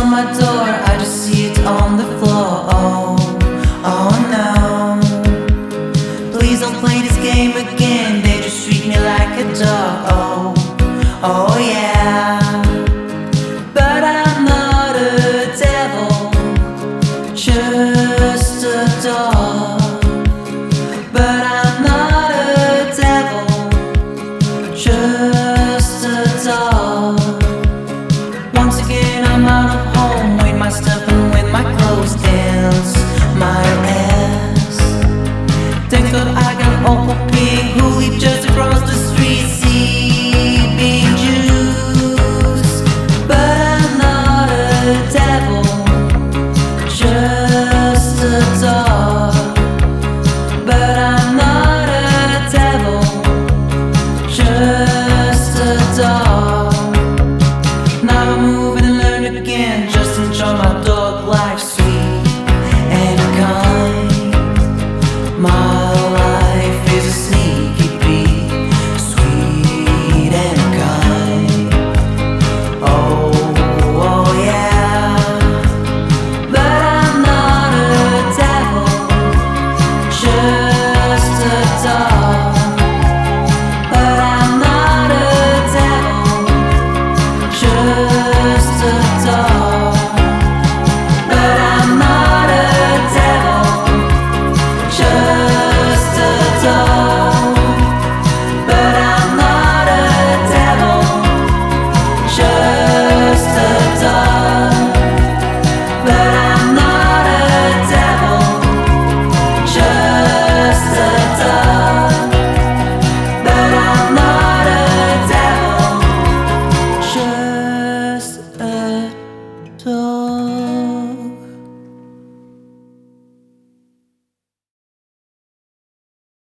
on my door, I just see it on the floor. Oh, oh no. Please don't play this game again, they just treat me like a dog. Oh, oh yeah. But I'm not a devil, just a dog. But I'm not a devil, just a dog. Once again I'm out of home, with my stuff and with my clothes, dance my ass. Thank God I got Uncle P, who leave just